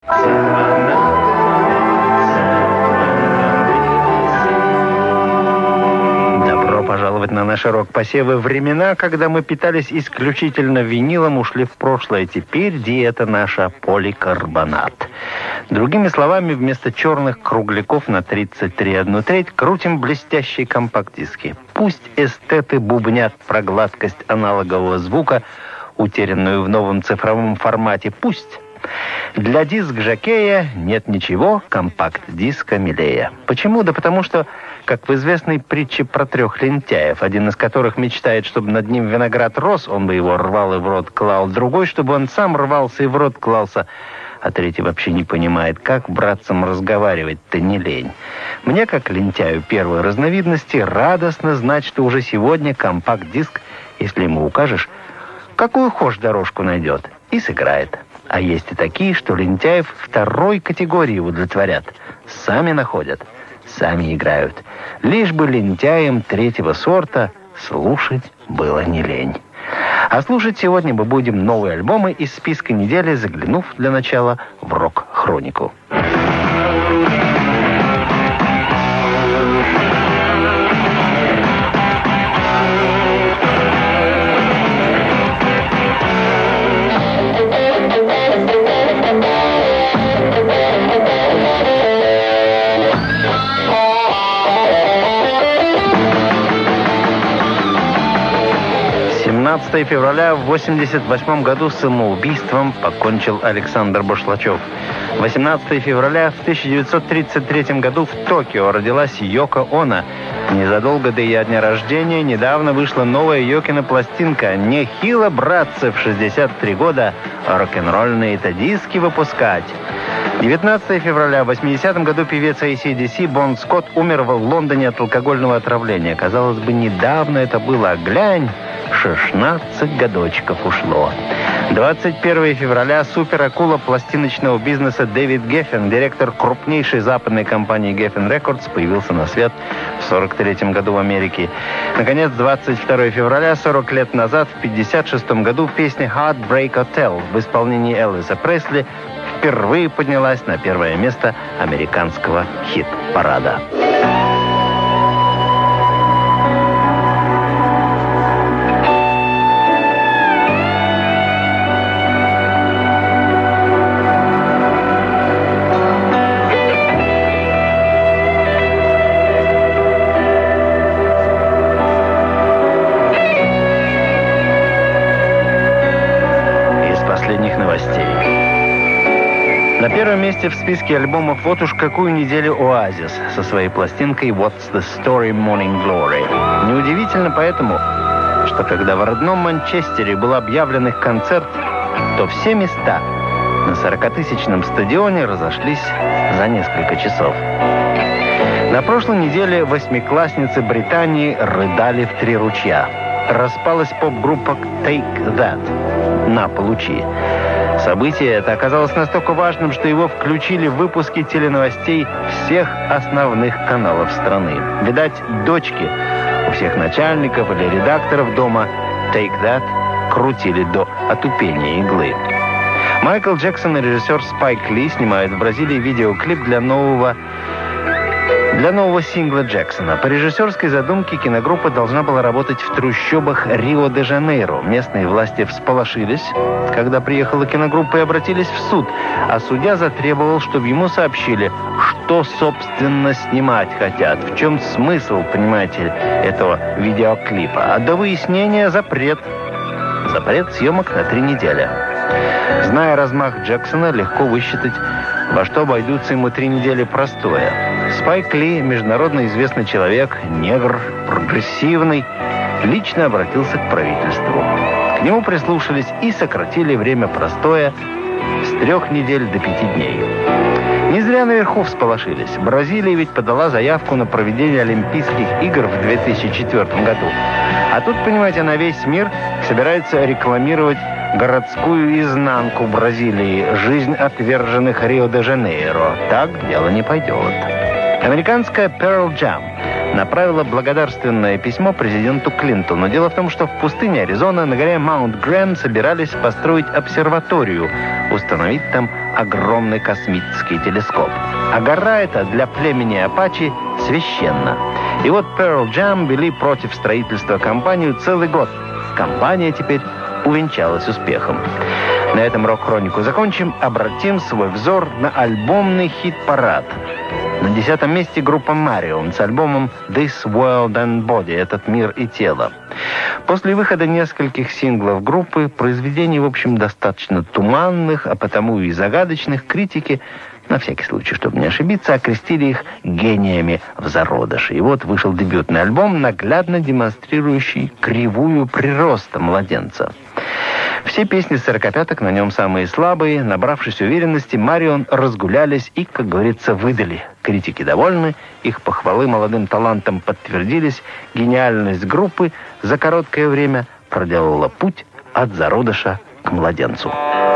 Добро пожаловать на наши рок-посевы. Времена, когда мы питались исключительно винилом, ушли в прошлое. Теперь диета наша — поликарбонат. Другими словами, вместо черных кругляков на 33,1/3 крутим блестящие компакт-диски. Пусть эстеты бубнят про гладкость аналогового звука, утерянную в новом цифровом формате. Пусть. Для диск-жокея нет ничего компакт-диска милее. Почему? Да потому что, как в известной притче про 3 лентяев, один из которых мечтает, чтобы над ним виноград рос, он бы его рвал и в рот клал, другой, чтобы он сам рвался и в рот клался, а третий вообще не понимает, как братцам разговаривать-то не лень. Мне, как лентяю первой разновидности, радостно знать, что уже сегодня компакт-диск, если ему укажешь, какую хошь дорожку найдет, и сыграет. А есть и такие, что лентяев второй категории удовлетворят. Сами находят, сами играют. Лишь бы лентяям 3-го сорта слушать было не лень. А слушать сегодня мы будем новые альбомы из списка недели, заглянув для начала в рок-хронику. 17 февраля в 1988 году самоубийством покончил Александр Башлачев. 18 февраля в 1933 году в Токио родилась Йоко Оно. Незадолго до ее дня рождения недавно вышла новая Йокина пластинка. Нехило, братцы, в 63 года рок-н-ролльные-то диски выпускать. 19 февраля в 80-м году певец AC/DC Бон Скотт умер в Лондоне от алкогольного отравления. Казалось бы, недавно это было, а глянь, 16 годочков ушло. 21 февраля суперакула пластиночного бизнеса Дэвид Геффен, директор крупнейшей западной компании Geffen Records, появился на свет в 1943 году в Америке. Наконец, 22 февраля, 40 лет назад, в 1956 году, песня Heartbreak Hotel в исполнении Элвиса Пресли впервые поднялась на первое место американского хит-парада. На первом месте в списке альбомов вот уж какую неделю Оазис со своей пластинкой «What's the Story Morning Glory». Неудивительно поэтому, что когда в родном Манчестере был объявлен их концерт, то все места на 40-тысячном стадионе разошлись за несколько часов. На прошлой неделе 8-классницы Британии рыдали в 3 ручья. Распалась поп-группа Take That. На, получи. Событие это оказалось настолько важным, что его включили в выпуски теленовостей всех основных каналов страны. Видать, дочки у всех начальников или редакторов дома Take That крутили до отупения иглы. Майкл Джексон и режиссер Спайк Ли снимают в Бразилии видеоклип для нового сингла Джексона. По режиссерской задумке киногруппа должна была работать в трущобах Рио-де-Жанейро. Местные власти всполошились, когда приехала киногруппа, и обратились в суд. А судья затребовал, чтобы ему сообщили, что, собственно, снимать хотят. В чем смысл, понимаете, этого видеоклипа. А до выяснения запрет. Запрет съемок на 3 недели. Зная размах Джексона, легко высчитать, во что обойдутся ему 3 недели простоя. Спайк Ли, международно известный человек, негр, прогрессивный, лично обратился к правительству. К нему прислушались и сократили время простоя с 3 недель до 5 дней. Не зря наверху всполошились. Бразилия ведь подала заявку на проведение Олимпийских игр в 2004 году. А тут, понимаете, на весь мир собирается рекламировать городскую изнанку Бразилии, жизнь отверженных Рио-де-Жанейро. Так дело не пойдет. Американская Pearl Jam направила благодарственное письмо президенту Клинтону. Дело в том, что в пустыне Аризона на горе Маунт-Грэм собирались построить обсерваторию, установить там огромный космический телескоп. А гора эта для племени Апачи священна. И вот Pearl Jam вели против строительства кампанию целый год. Кампания теперь увенчалась успехом. На этом рок-хронику закончим. Обратим свой взор на альбомный хит-парад. На 10-м месте группа Marion с альбомом «This World and Body» — «Этот мир и тело». После выхода нескольких синглов группы, произведений, в общем, достаточно туманных, а потому и загадочных, критики, на всякий случай, чтобы не ошибиться, окрестили их гениями в зародыше. И вот вышел дебютный альбом, наглядно демонстрирующий кривую прироста младенца. Все песни сорокопяток на нем самые слабые. Набравшись уверенности, Marion разгулялись и, как говорится, выдали. Критики довольны, их похвалы молодым талантам подтвердились. Гениальность группы за короткое время проделала путь от зародыша к младенцу.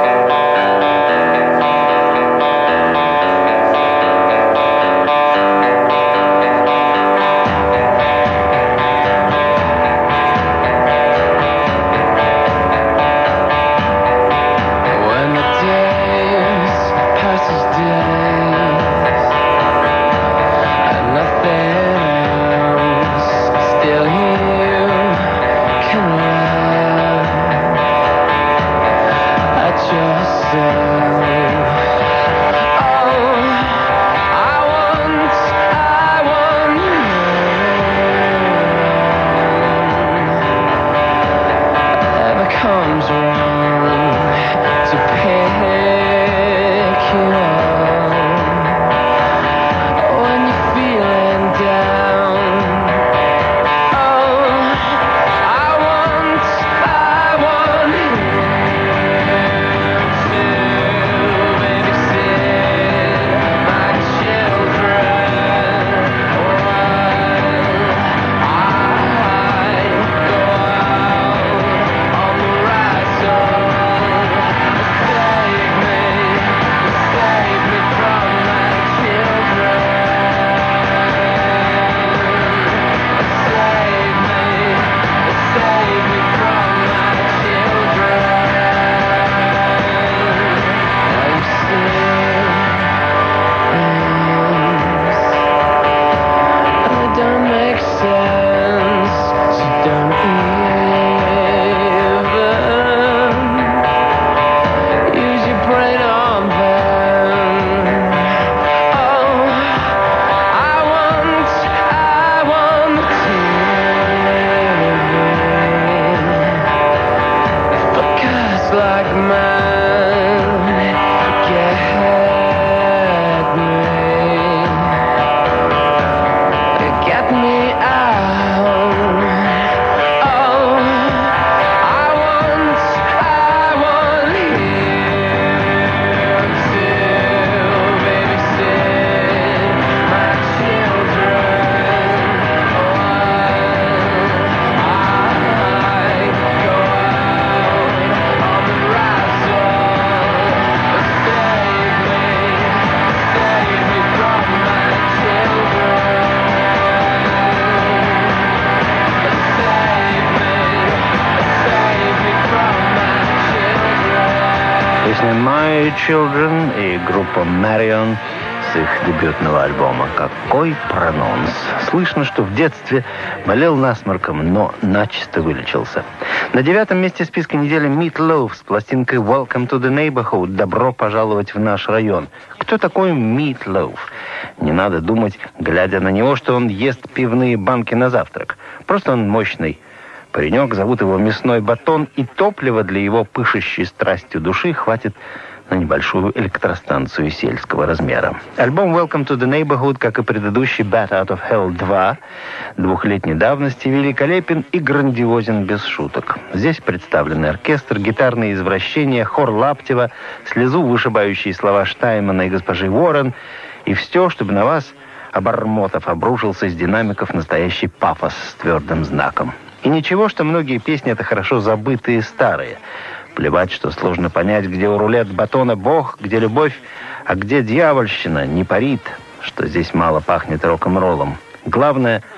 My Children и группа Marion с их дебютного альбома. Какой прононс! Слышно, что в детстве болел насморком, но начисто вылечился. На 9-м месте списка недели Meat Loaf с пластинкой Welcome to the Neighborhood. Добро пожаловать в наш район. Кто такой Meat Loaf? Не надо думать, глядя на него, что он ест пивные банки на завтрак. Просто он мощный паренек, зовут его Мясной Батон, и топлива для его пышущей страстью души хватит на небольшую электростанцию сельского размера. Альбом Welcome to the Neighborhood, как и предыдущий Bat Out of Hell 2, двухлетней давности, великолепен и грандиозен без шуток. Здесь представлены оркестр, гитарные извращения, хор Лаптева, слезу вышибающие слова Штаймана и госпожи Уоррен, и все, чтобы на вас, обормотов, обрушился из динамиков настоящий пафос с твердым знаком. И ничего, что многие песни — это хорошо забытые старые. Плевать, что сложно понять, где у рулет Батона Бог, где любовь, а где дьявольщина, не парит, что здесь мало пахнет рок-н-роллом. Главное —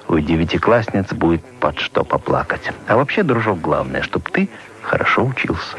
у девятиклассниц будет под что поплакать. А вообще, дружок, главное, чтобы ты хорошо учился.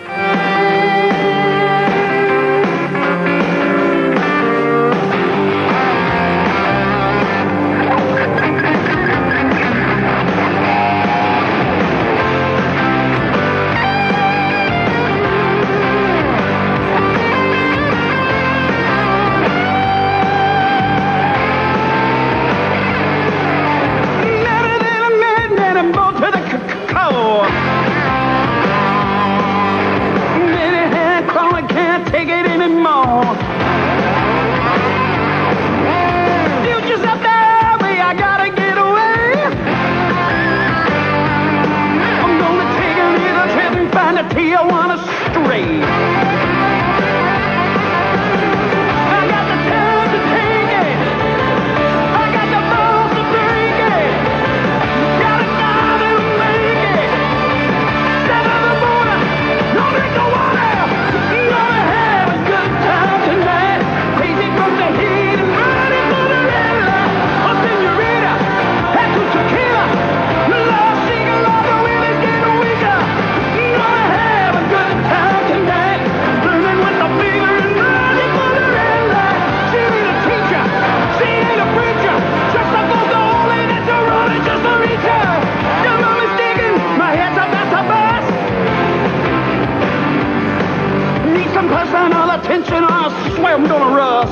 Attention, I swear I'm gonna rust.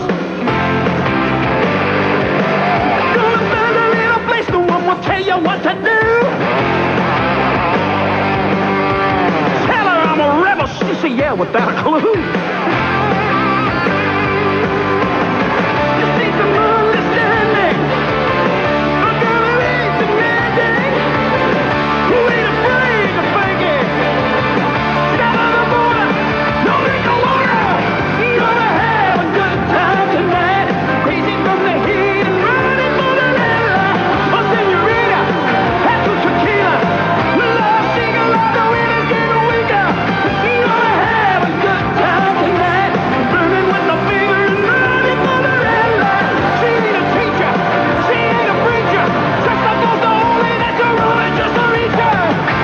Gonna find a little place, no one will tell you what to do. Tell her I'm a rebel, she say yeah without a clue. You see the moon is standing, a girl who is demanding, who ain't afraid to fake it. Down on the border, no need no water. Gonna have a good time tonight. Crazy from the heat and running for the light. A senorita, have some tequila. Love sing along the winners getting weaker. Gonna have a good time tonight. Burning with the fever and running for the red light. She ain't a teacher, she ain't a preacher. Just up on the holy, that's a rolling, just a reacher.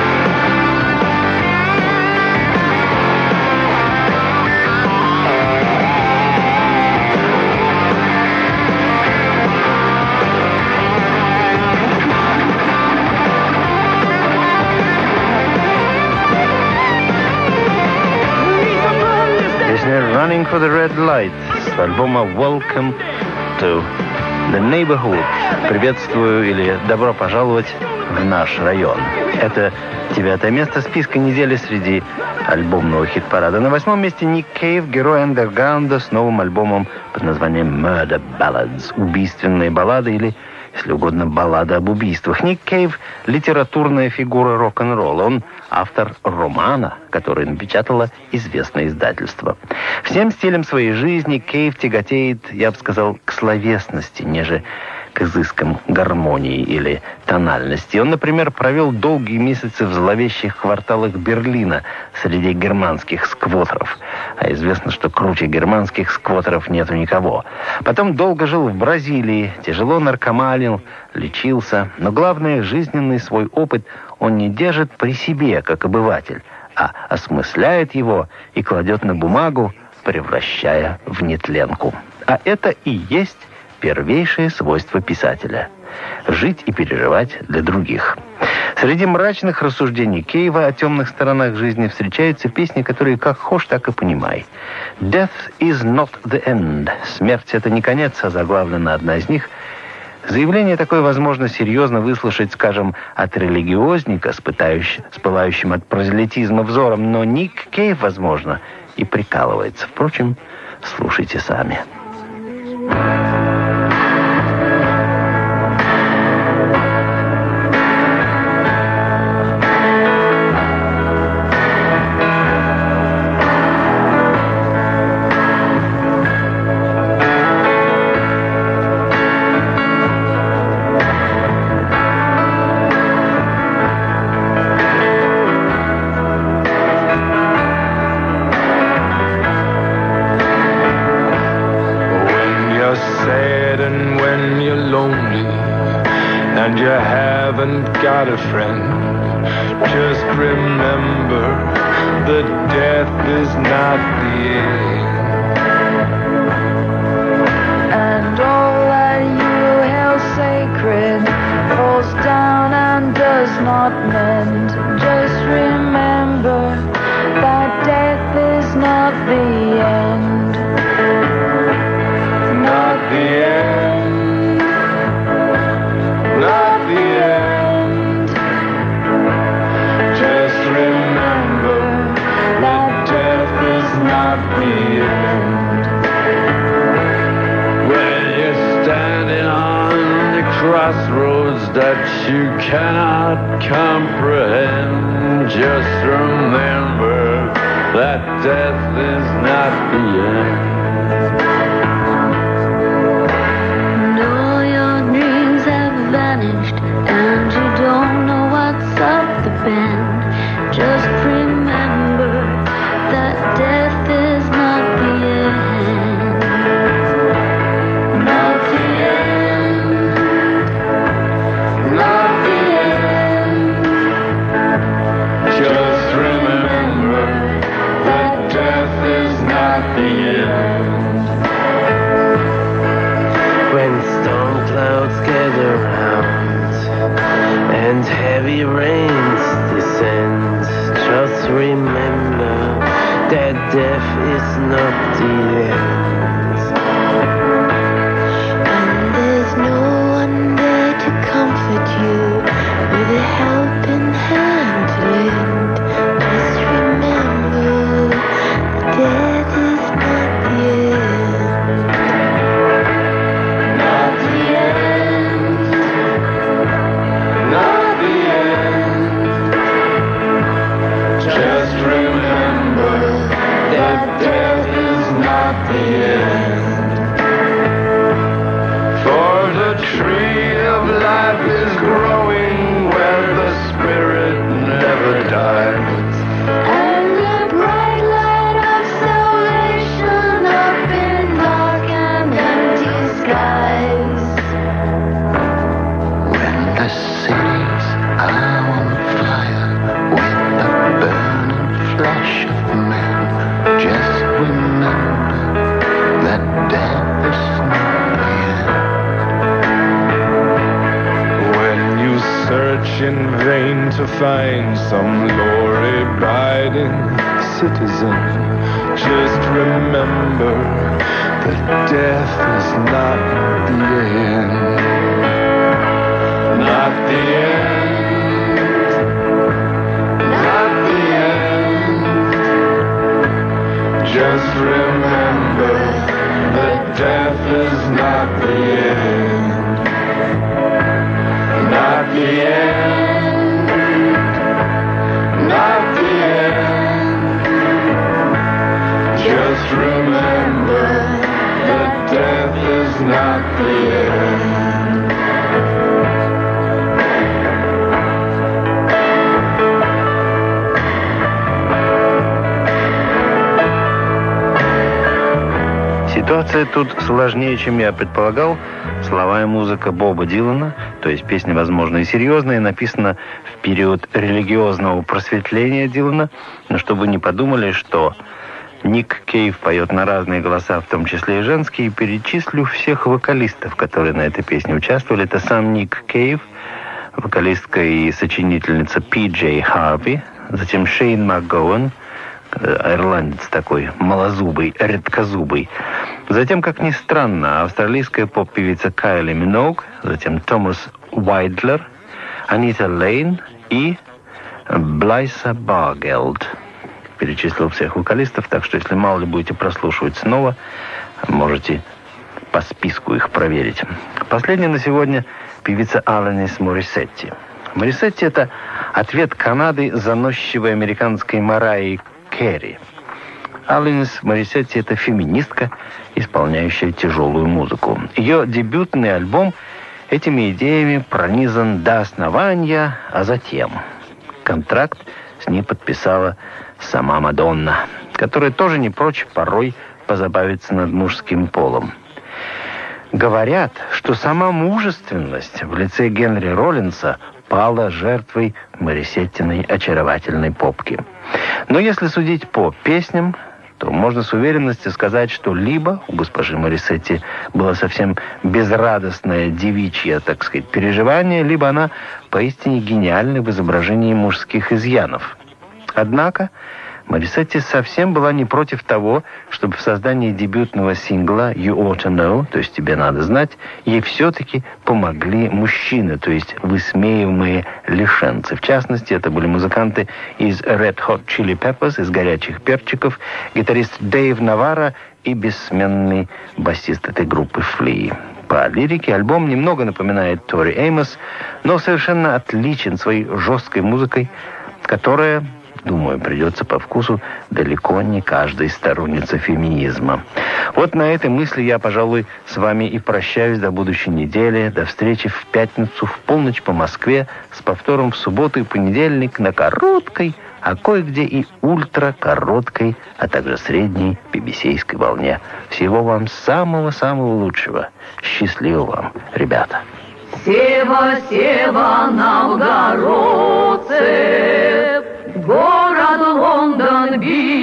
Running for the Red Light с альбома Welcome to the Neighborhood. Приветствую или добро пожаловать в наш район. Это 9 место списка недели среди альбомного хит-парада. На 8-м месте Ник Кейв, герой андерграунда, с новым альбомом под названием Murder Ballads. Убийственные баллады или, если угодно, баллада об убийствах. Ник Кейв – литературная фигура рок-н-ролла. Он автор романа, который напечатало известное издательство. Всем стилем своей жизни Кейв тяготеет, я бы сказал, к словесности, неже к изыскам гармонии или тональности. Он, например, провел долгие месяцы в зловещих кварталах Берлина среди германских сквотеров. А известно, что круче германских сквотеров нету никого. Потом долго жил в Бразилии, тяжело наркоманил, лечился. Но главное, жизненный свой опыт он не держит при себе, как обыватель, а осмысляет его и кладет на бумагу, превращая в нетленку. А это и есть первейшее свойство писателя – жить и переживать для других. Среди мрачных рассуждений Кейва о темных сторонах жизни встречаются песни, которые как хошь, так и понимай. «Death is not the end» – «Смерть – это не конец», а заглавлена одна из них. Заявление такое возможно серьезно выслушать, скажем, от религиозника с пылающим от прозелитизма взором, но Ник Кейв, возможно, и прикалывается. Впрочем, слушайте сами. and you haven't got a friend, just remember that death is not the end. And all that you held sacred falls down and does not mend. Just remember that death is not the end. Not the end. Not the end. Just remember that death is not the end. When you're standing on the crossroads that you cannot comprehend, just remember that death is not the end. And all your dreams have vanished, and you don't know what's up the bend. Just remember that death is not the end. Not the end. Not the end. Just remember that death is not the end. When storm clouds gather round and heavy rains descend, just remember that death is not the end. And there's no one there to comfort you with a helping hand to lend. Just remember that death is not the end. Not the end. Not the end. Just remember that death is not the end. For the tree of life is growing where the spirit never dies. And the bright light of salvation up in dark and empty skies. When the cities are on fire with the burning flesh of men, just remember that death is not the end. When you search in vain to find some law-abiding citizen, just remember that death is not the end. Not the end. Not the end. Just remember that death is not the end. Not the end. Not the end. Just remember that death is not the end. Ситуация тут сложнее, чем я предполагал. Слова и музыка Боба Дилана, то есть песня, возможно, и серьезная, написана в период религиозного просветления Дилана, но чтобы вы не подумали, что Ник Кейв поет на разные голоса, в том числе и женские, и перечислю всех вокалистов, которые на этой песне участвовали. Это сам Ник Кейв, вокалистка и сочинительница Пи Джей Харви, затем Шейн МакГоуэн, ирландец такой, малозубый, редкозубый. Затем, как ни странно, австралийская поп-певица Кайли Миноуг, затем Томас Уайдлер, Анита Лейн и Блайса Баргелд. Перечислил всех вокалистов, так что если мало ли будете прослушивать снова, можете по списку их проверить. Последняя на сегодня певица Аланис Морисетти. Морисетти — это ответ Канады заносчивой американской Марайи Керри. Аланис Морисетти — это феминистка, исполняющая тяжелую музыку. Ее дебютный альбом этими идеями пронизан до основания, а затем контракт с ней подписала сама Мадонна, которая тоже не прочь порой позабавиться над мужским полом. Говорят, что сама мужественность в лице Генри Роллинса пала жертвой Морисеттиной очаровательной попки. Но если судить по песням, то можно с уверенностью сказать, что либо у госпожи Морисетти было совсем безрадостное девичье, так сказать, переживание, либо она поистине гениальна в изображении мужских изъянов. Однако Морисетти совсем была не против того, чтобы в создании дебютного сингла «You Ought to Know», то есть «Тебе надо знать», ей все-таки помогли мужчины, то есть высмеиваемые лишенцы. В частности, это были музыканты из Red Hot Chili Peppers, из «Горячих перчиков», гитарист Дэйв Наварро и бессменный басист этой группы Флea. По лирике альбом немного напоминает Тори Эймос, но совершенно отличен своей жесткой музыкой, которая, думаю, придется по вкусу далеко не каждой стороннице феминизма. Вот на этой мысли я, пожалуй, с вами и прощаюсь до будущей недели. До встречи в пятницу в полночь по Москве, с повтором в субботу и понедельник на короткой, а кое-где и ультракороткой, а также средней BBC-ской волне. Всего вам самого-самого лучшего. Счастливо вам, ребята. Сева, Сева, новгородцы, город Лондон,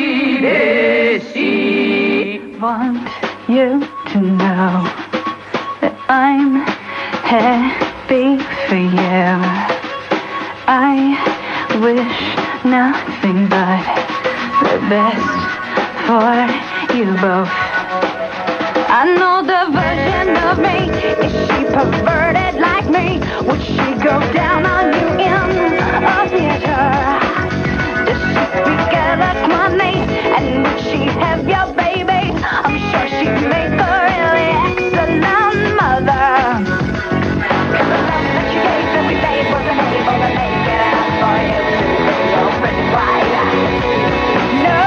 BBC. Want you to know that I'm happy for you. I wish nothing but the best for you both. I know the version of me. Is she perverted like me? Would she go down on you in a theater? Does she speak eloquently? And would she have your baby? I'm sure she'd make a really excellent mother. 'Cause the love that you gave every day wasn't able to make it out for you to be open wide. No.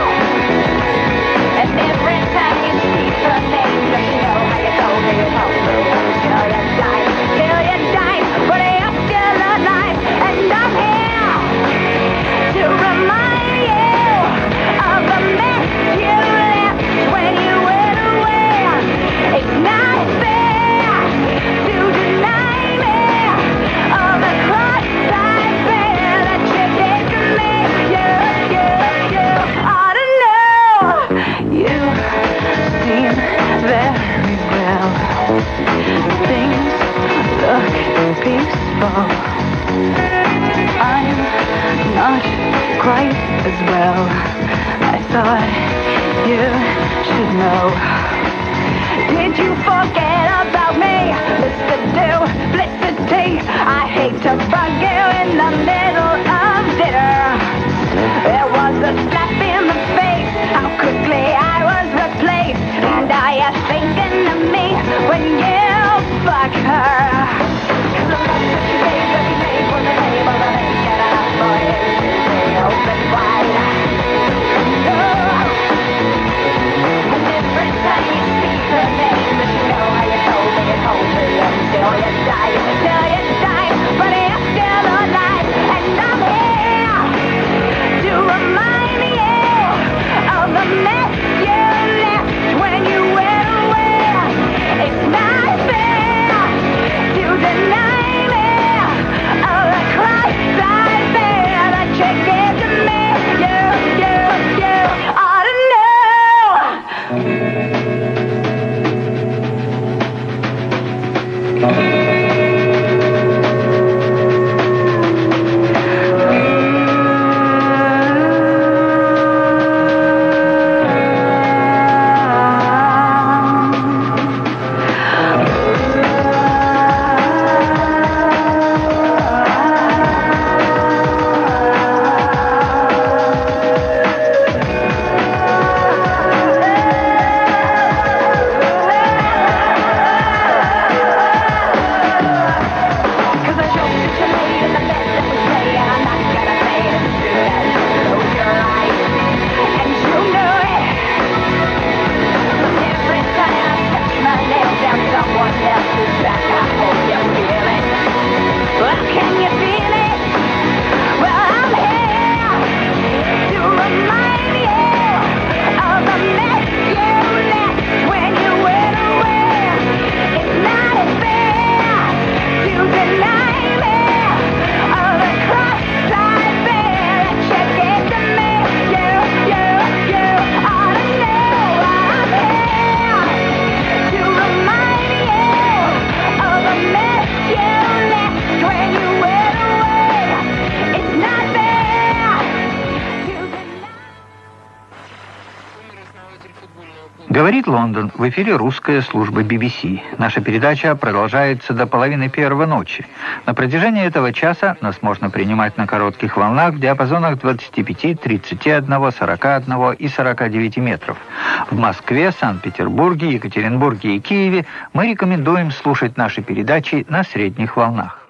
And every time you speak her name, does she know how you told me you told me till you died, but you're still alive, and I'm here to remind you of the mess you left when you went away. It's not fair to deny me of the cross-eyed bear that you gave to me. You ought to know. You seem very well. Things look peaceful. I'm not quite as well. I thought you should know. Did you forget about me? Mr. Duplicity. I hate to bug you in the middle of dinner. There was a slap in the face. How quickly I was replaced. And are you thinking of me when you fuck her? 'Cause the love that you gave every day was unable to make it out for you to stay open wide. No. And every time you speak her name, does she know how you told me until you died, but you're still alive, and I'm here to remind you of the mess you left when you went away. It's not fair to deny me of the cross-eyed bear that you gave to me. You ought to know. Говорит Лондон. В эфире русская служба BBC. Наша передача продолжается до 1:30 ночи. На протяжении этого часа нас можно принимать на коротких волнах в диапазонах 25, 31, 41 и 49 метров. В Москве, Санкт-Петербурге, Екатеринбурге и Киеве мы рекомендуем слушать наши передачи на средних волнах.